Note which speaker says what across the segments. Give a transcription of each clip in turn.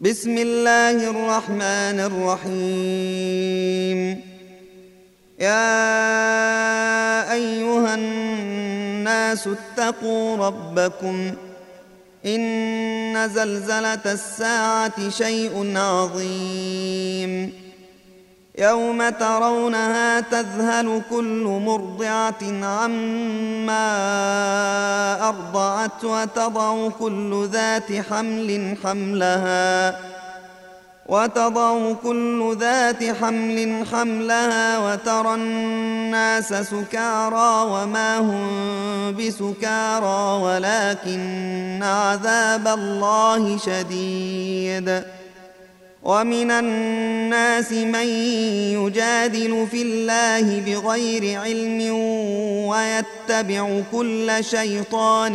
Speaker 1: بسم الله الرحمن الرحيم. يا أيها الناس اتقوا ربكم إن زلزلة الساعة شيء عظيم يوم ترونها تذهل كل مرضعة عما أرضعت وتضع كل ذات حمل حملها وترى الناس سكارى وما هم بسكارى ولكن عذاب الله شديد. ومن الناس من يجادل في الله بغير علم ويتبع كل شيطان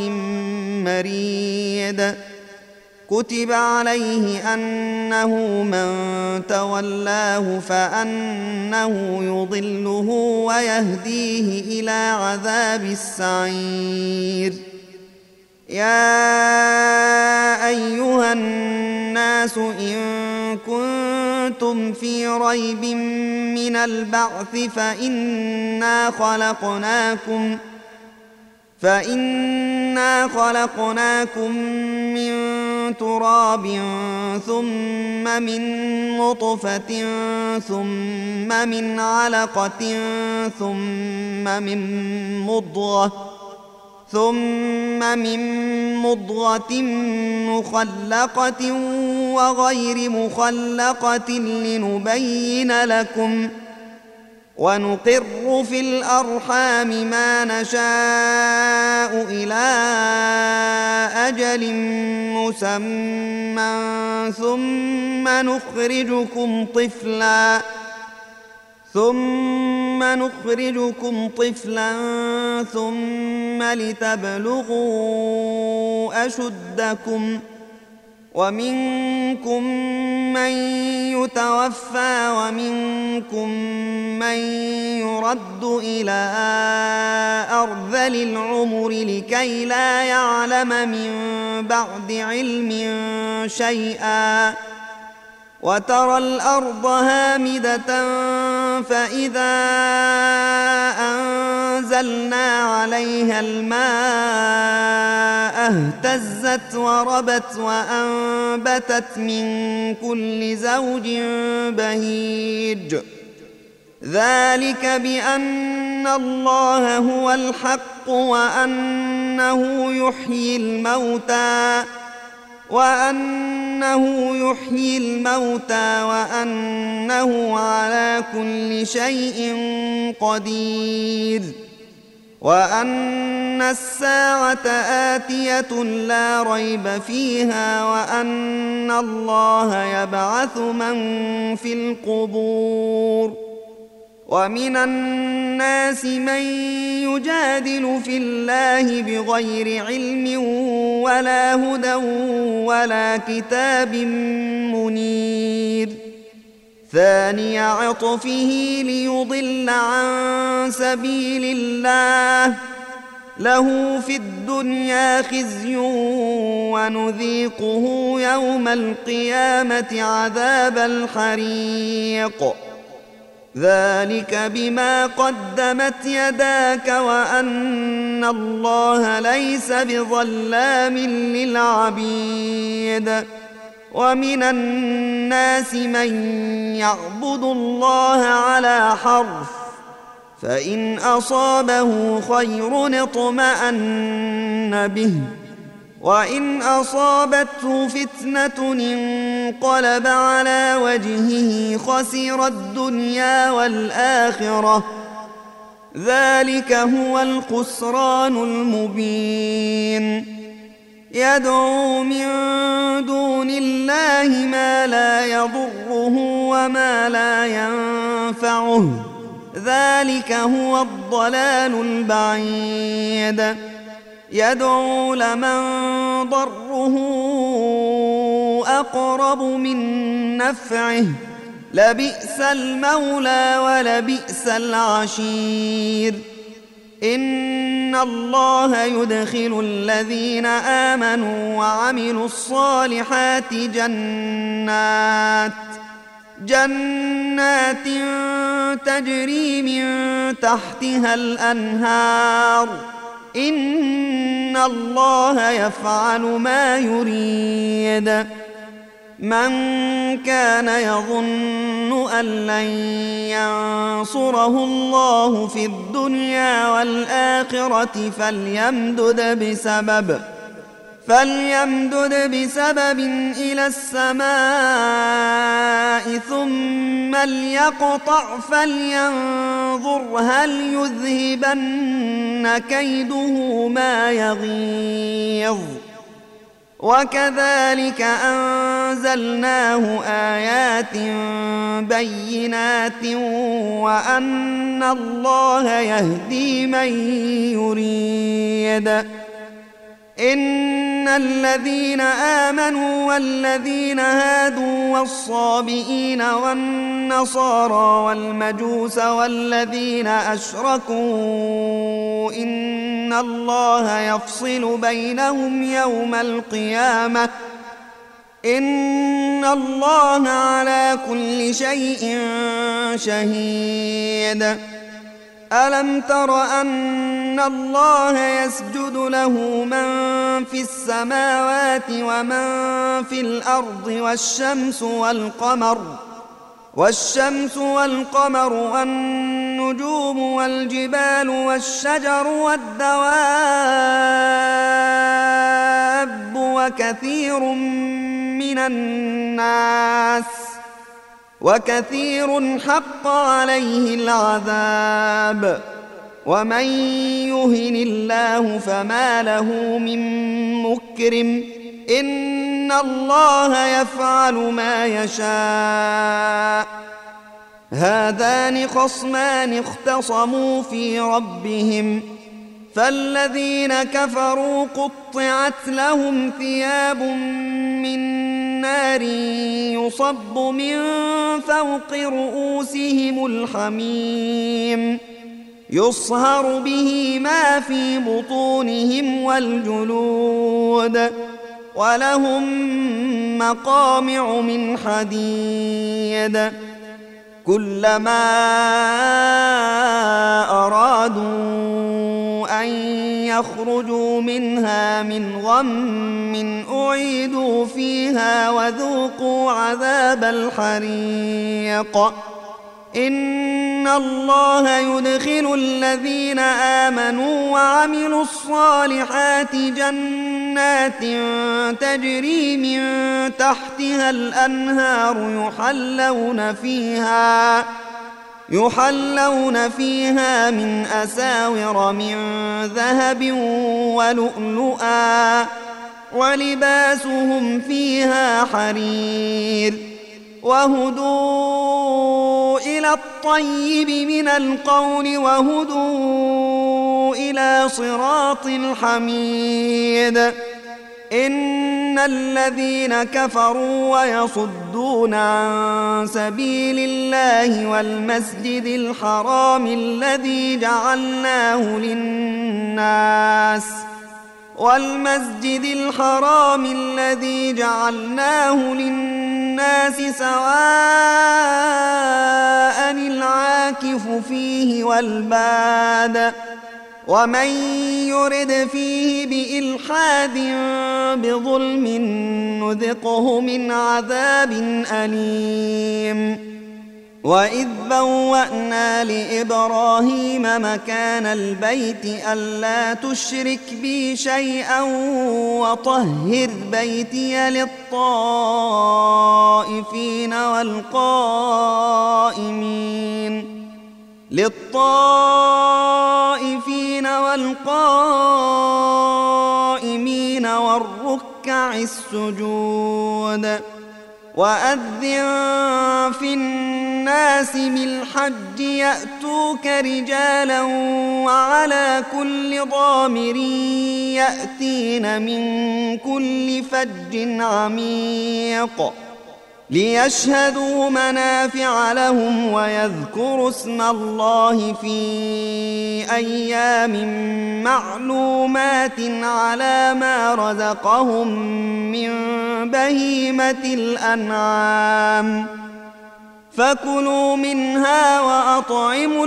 Speaker 1: مريد. كتب عليه أنه من تولاه فأنه يضله ويهديه إلى عذاب السعير. يا أيها الناس إن كنتم في ريب من البعث فإنا خلقناكم من تراب ثم من نطفة ثم من علقة ثم من مضغة مخلقة وغير مخلقة لنبين لكم ونقر في الأرحام ما نشاء إلى أجل مسمى ثم نخرجكم طفلا ثم لتبلغوا أشدكم ومنكم من يتوفى ومنكم من يرد إلى أرذل العمر لكي لا يعلم من بعد علم شيئا. وترى الأرض هامدة فإذا أنزلنا عليها الماء اهتزت وربت وأنبتت من كل زوج بهيج. ذلك بأن الله هو الحق وأنه يحيي الموتى وأنه على كل شيء قدير وأن الساعة آتية لا ريب فيها وأن الله يبعث من في القبور. ومن الناس من يجادل في الله بغير علم ولا هدى ولا كتاب منير. ثاني عطفه ليضل عن سبيل الله له في الدنيا خزي ونذيقه يوم القيامة عذاب الحريق. ذلك بما قدمت يداك وأن الله ليس بظلام للعبيد. ومن الناس من يعبد الله على حرف فإن أصابه خير اطمأن به وإن أصابته فتنة انقلب على وجهه خسر الدنيا والآخرة. ذلك هو الخسران المبين. يدعو من دون الله ما لا يضره وما لا ينفعه ذلك هو الضلال البعيد. يدعو لمن ضره أقرب من نفعه لبئس المولى ولبئس العشير. إن الله يدخل الذين آمنوا وعملوا الصالحات جنات تجري من تحتها الأنهار إن الله يفعل ما يريد. من كان يظن أن لن ينصره الله في الدنيا والآخرة فليمدد بسبب إلى السماء ثم ليقطع فلينظر هل يذهبن كيده ما يغيظ. وكذلك أنزلناه آيات بينات وأن الله يهدي من يريد. إن الذين آمنوا والذين هادوا والصابئين والنصارى والمجوس والذين أشركوا إن الله يفصل بينهم يوم القيامة إن الله على كل شيء شهيد. ألم تر أن الله يسجد له من في السماوات ومن في الأرض والشمس والقمر والنجوم والجبال والشجر والدواب وكثير حق عليه العذاب. ومن يهن الله فما له من مكرم إن الله يفعل ما يشاء. هذان خصمان اختصموا في ربهم فالذين كفروا قطعت لهم ثياب من نار يصب من فوق رؤوسهم الحميم يصهر به ما في بطونهم والجلود ولهم مقامع من حديد. كلما أرادوا أن يخرجوا منها من غم أعيدوا فيها وذوقوا عذاب الحريق. إن الله يدخل الذين آمنوا وعملوا الصالحات جنات تجري من تحتها الأنهار يحلون فيها من أساور من ذهب ولؤلؤا ولباسهم فيها حرير. وهدوا إلى الطيب من القول وهدوا إلى صراط الحميد. إن الذين كفروا ويصدون عن سبيل الله والمسجد الحرام الذي جعلناه للناس سواء العاكف فيه والباد ومن يرد فيه بإلحاد بظلم نذقه من عذاب أليم. وإذ بوأنا لإبراهيم مكان البيت ألا تشرك بي شيئا وطهر بيتي للطائفين والقائمين والركع السجود. وأذن في الناس بالحج يأتوك رجالا وعلى كل ضامر يأتين من كل فج عميق. ليشهدوا منافع لهم ويذكروا اسم الله في أيام معلومات على ما رزقهم من بهيمة الأنعام فكلوا منها وأطعموا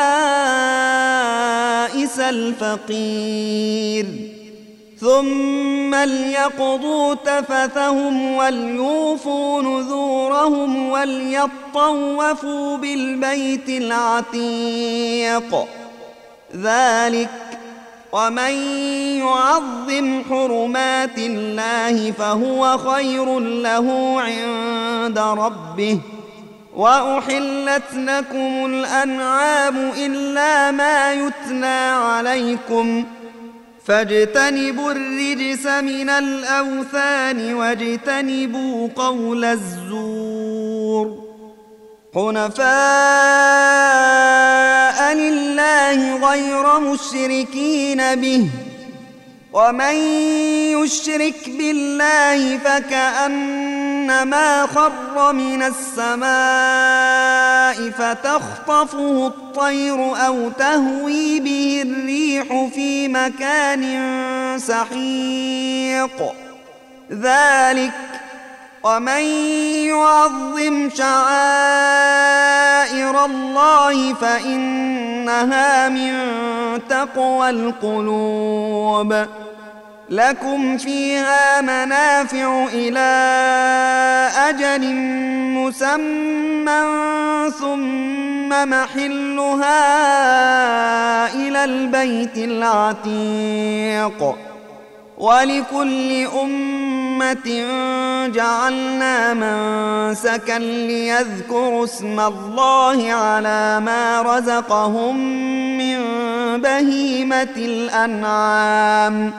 Speaker 1: البائس الفقير ثم ليقضوا تفثهم وليوفوا نذورهم وليطوفوا بالبيت العتيق ذلك ومن يعظم حرمات الله فهو خير له عند ربه وأحلت لكم الأنعام إلا ما يتلى عليكم فاجتنبوا الرجس من الأوثان واجتنبوا قول الزور حنفاء لله غير مشركين به ومن يشرك بالله فكأنما خر من السماء فتخطفه الطير أو تهوي به الريح في مكان سحيق ذلك ومن يعظم شعائر الله فإنها من تقوى القلوب لكم فيها منافع إلى أجل مسمى ثم محلها إلى البيت العتيق ولكل أمة جعلنا منسكا ليذكروا اسم الله على ما رزقهم من بهيمة الأنعام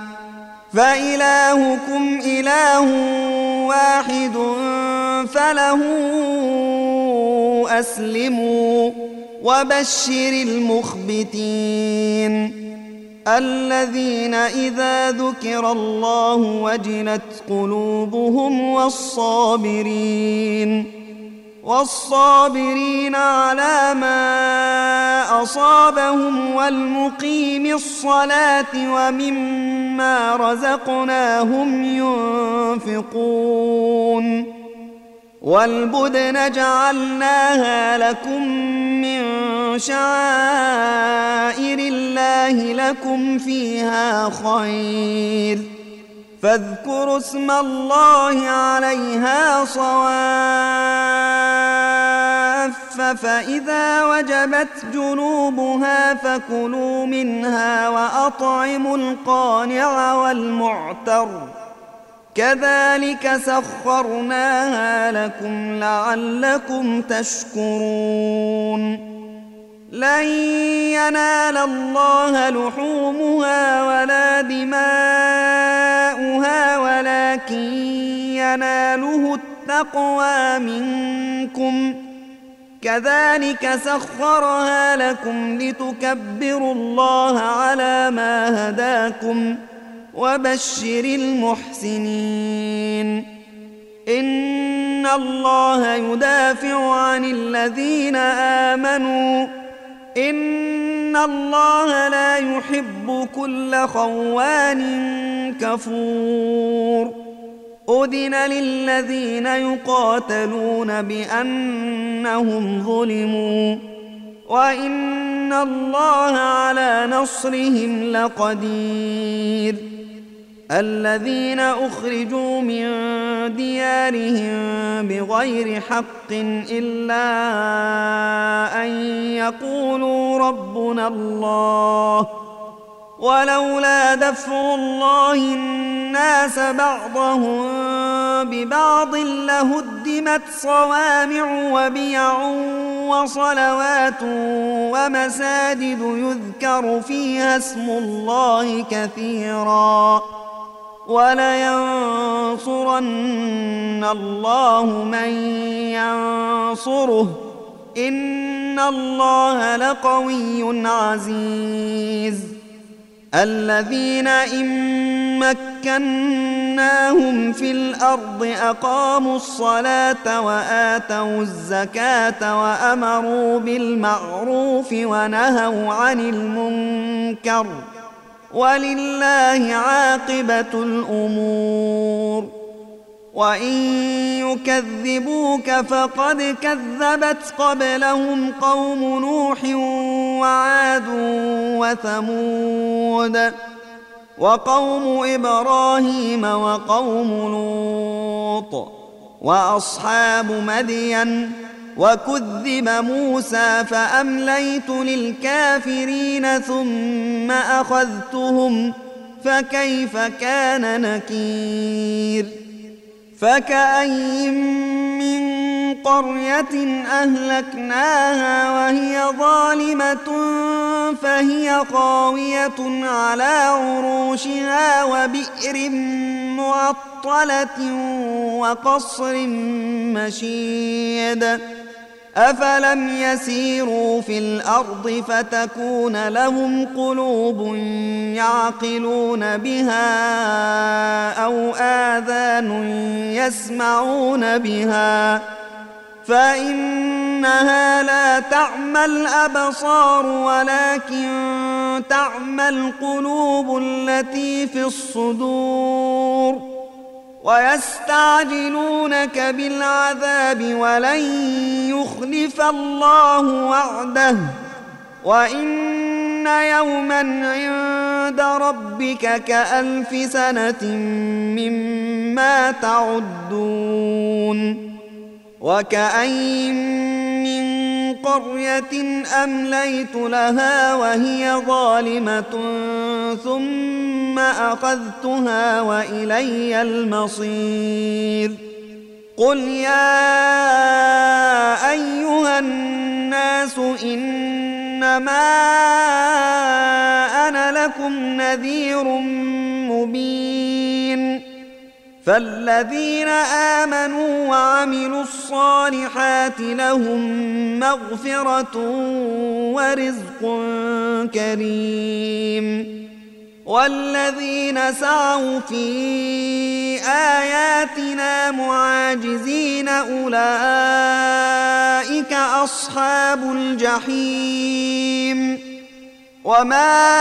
Speaker 1: فإلهكم إله واحد فله أسلموا وبشر المخبتين الذين إذا ذكر الله وجلت قلوبهم والصابرين على ما أصابهم والمقيم الصلاة ومما رزقناهم ينفقون والبدن جعلناها لكم من شعائر الله لكم فيها خير فاذكروا اسم الله عليها صواف فإذا وجبت جنوبها فكلوا منها وأطعموا القانع والمعتر كذلك سخرناها لكم لعلكم تشكرون لن ينال الله لحومها ولا دماؤها ولكن يناله التقوى منكم كذلك سخرها لكم لتكبروا الله على ما هداكم وبشر المحسنين إن الله يدافع عن الذين آمنوا إن الله لا يحب كل خوان كفور أذن للذين يقاتلون بأنهم ظلموا وإن الله على نصرهم لقدير الذين أخرجوا من ديارهم بغير حق إلا أن يقولوا ربنا الله ولولا دفع الله الناس بعضهم ببعض لهدمت صوامع وبيع وصلوات ومساجد يذكر فيها اسم الله كثيرا ولينصرن الله من ينصره إن الله لقوي عزيز الذين إن مكناهم في الأرض أقاموا الصلاة وآتوا الزكاة وأمروا بالمعروف ونهوا عن المنكر ولله عاقبة الأمور. وإن يكذبوك فقد كذبت قبلهم قوم نوح وعاد وثمود وقوم إبراهيم وقوم لوط وأصحاب مدين وكذب موسى فأمليت للكافرين ثم أخذتهم فكيف كان نكير. فكأين من قرية أهلكناها وهي ظالمة فهي خاوية على عروشها وبئر معطلة وقصر مشيد أفلم يسيروا في الأرض فتكون لهم قلوب يعقلون بها أو آذان يسمعون بها فإنها لا تعمى الأبصار ولكن تعمى القلوب التي في الصدور. ويستعجلونك بالعذاب ولن يخلف الله وعده وإن يوما عند ربك كألف سنة مما تعدون. وكأين من قرية أمليت لها وهي ظالمة ثم أخذتها وإلي المصير. قل يا أيها الناس إنما أنا لكم نذير مبين. فالذين آمنوا وعملوا الصالحات لهم مغفرة ورزق كريم. والذين سعوا في آياتنا معاجزين أولئك أصحاب الجحيم. وما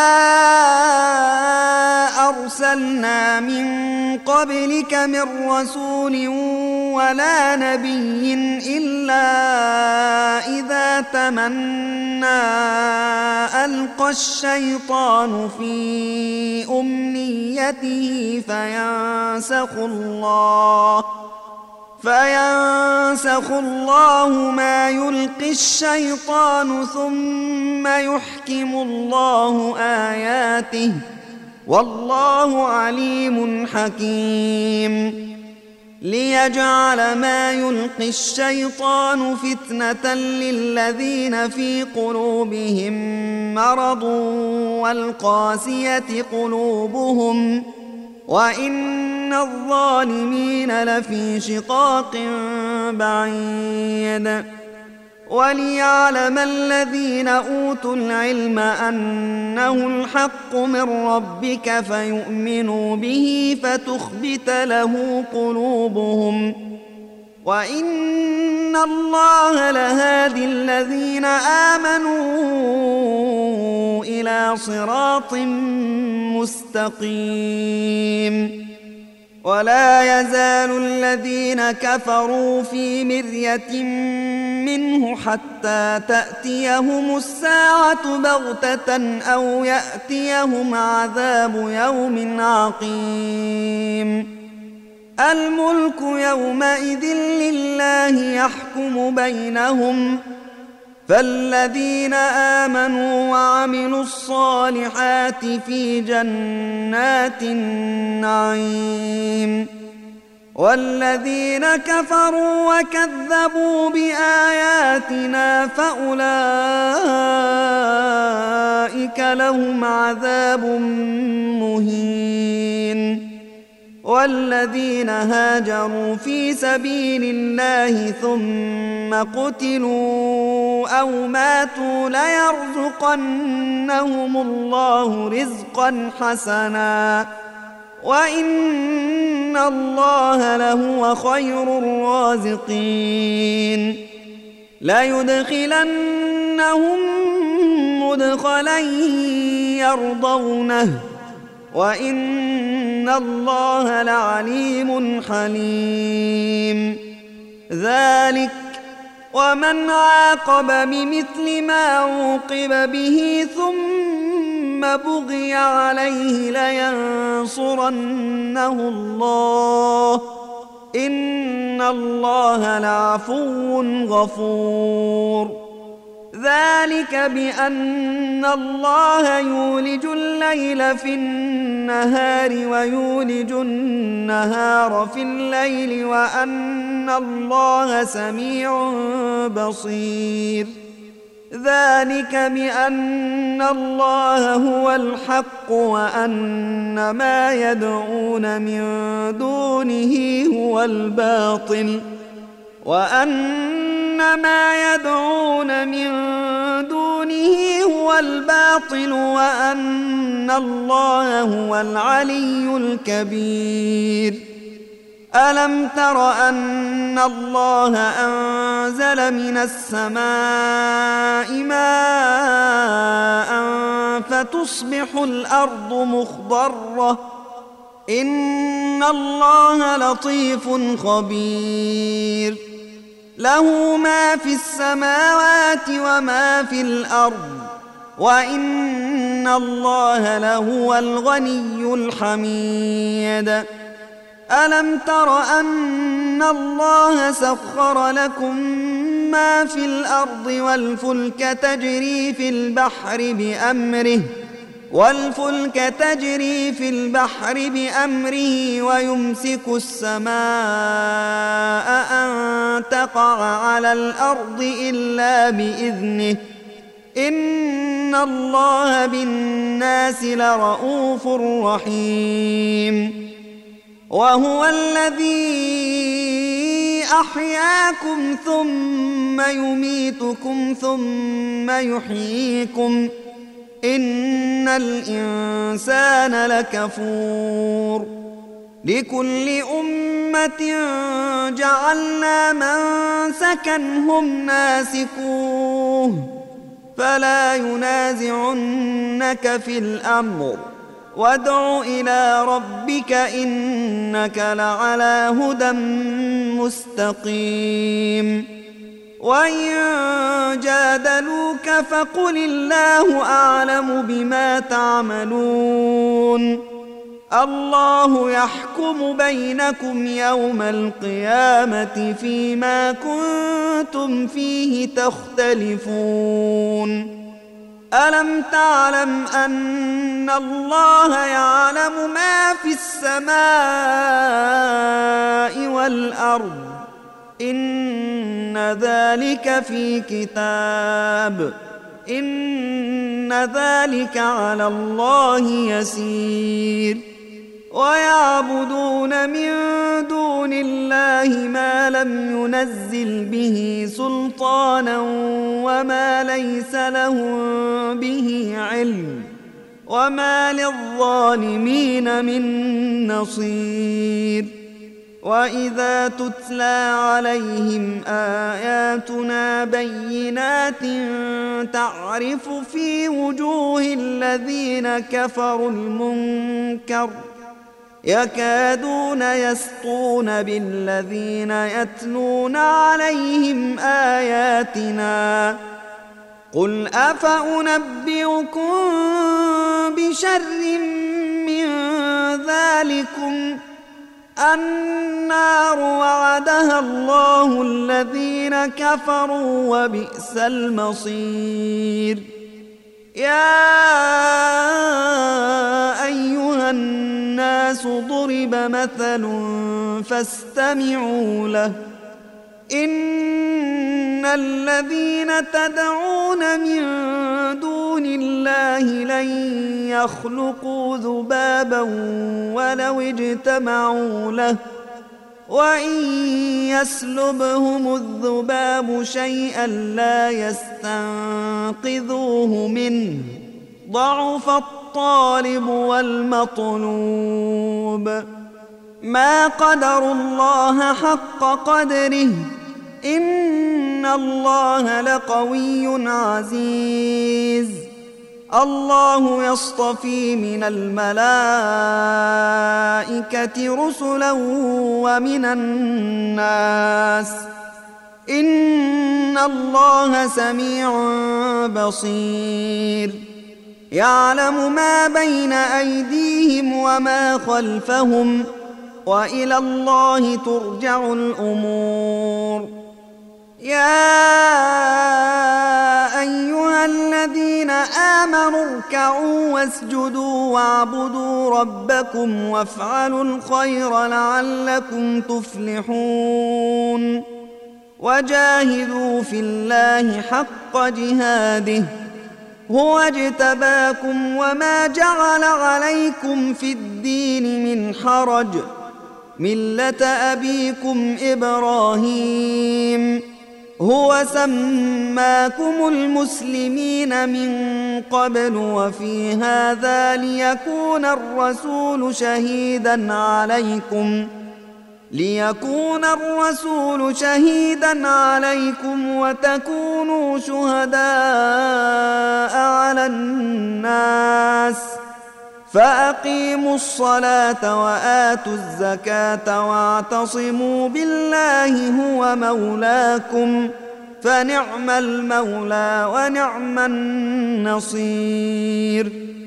Speaker 1: أرسلنا من قبلك من رسول ولا نبي إلا إذا تمنى ألقى الشيطان في أمنيته فينسخ الله ما يلقي الشيطان ثم يحكم الله آياته والله عليم حكيم. ليجعل ما يلقي الشيطان فتنة للذين في قلوبهم مرض والقاسية قلوبهم وإن الظالمين لفي شقاق بعيد. وليعلم الذين أوتوا العلم أنه الحق من ربك فيؤمنوا به فتخبت له قلوبهم وإن الله لهادي الذين آمنوا إلى صراط مستقيم. ولا يزال الذين كفروا في مرية منه حتى تأتيهم الساعة بغتة أو يأتيهم عذاب يوم عقيم. الملك يومئذ لله يحكم بينهم فالذين آمنوا وعملوا الصالحات في جنات النعيم والذين كفروا وكذبوا بآياتنا فأولئك لهم عذاب مهين. والذين هاجروا في سبيل الله ثم قتلوا أو ماتوا ليرزقنهم الله رزقا حسنا وإن الله لهو خير الرازقين ليدخلنهم مدخلا يرضونه وإن الله لعليم حليم ذلك ومن عاقب بمثل ما عوقب به ثم بغي عليه لينصرنه الله إن الله لعفو غفور ذلك بأن الله يولج الليل في النهار ويولج النهار في الليل وأن الله سميع بصير ذلك بأن الله هو الحق وأن ما يدعون من دونه هو الباطل وأن الله هو العلي الكبير ألم تر أن الله أنزل من السماء ماء فتصبح الأرض مخضرة إن الله لطيف خبير له ما في السماوات وما في الأرض وإن الله لهو الغني الحميد ألم تر أن الله سخر لكم ما في الأرض والفلك تجري في البحر بأمره ويمسك السماء أن تقع على الأرض إلا بإذنه إن الله بالناس لرؤوف رحيم وهو الذي أحياكم ثم يميتكم ثم يحييكم إن الإنسان لكفور لكل أمة جعلنا منسكا هم ناسكوه فلا ينازعنك في الأمر وادع إلى ربك إنك لعلى هدى مستقيم وإن جادلوك فقل الله أعلم بما تعملون الله يحكم بينكم يوم القيامة فيما كنتم فيه تختلفون ألم تعلم أن الله يعلم ما في السماء والأرض إن ذلك في كتاب إن ذلك على الله يسير ويعبدون من دون الله ما لم ينزل به سلطانا وما ليس لهم به علم وما للظالمين من نصير وإذا تتلى عليهم آياتنا بينات تعرف في وجوه الذين كفروا المنكر يكادون يسطون بالذين يتلون عليهم آياتنا قل أفأنبئكم بشر من ذلكم النار وعدها الله الذين كفروا وبئس المصير يا أيها الناس ضرب مثل فاستمعوا له إن الذين تدعون من دون الله لن يخلقوا ذبابا ولو اجتمعوا له وإن يسلبهم الذباب شيئا لا يستنقذوه منه ضعف الطالب الطالب والمطلوب. ما قدروا الله حق قدره إن الله لقوي عزيز. الله يصطفي من الملائكة رسلا ومن الناس إن الله سميع بصير. يعلم ما بين أيديهم وما خلفهم وإلى الله ترجع الأمور. يا أيها الذين آمنوا اركعوا واسجدوا واعبدوا ربكم وافعلوا الخير لعلكم تفلحون. وجاهدوا في الله حق جهاده هو اجتباكم وما جعل عليكم في الدين من حرج ملة أبيكم إبراهيم هو سماكم المسلمين من قبل وفي هذا ليكون الرسول شهيدا عليكم وتكونوا شهداء على الناس. فأقيموا الصلاة وآتوا الزكاة واعتصموا بالله هو مولاكم فنعم المولى ونعم النصير.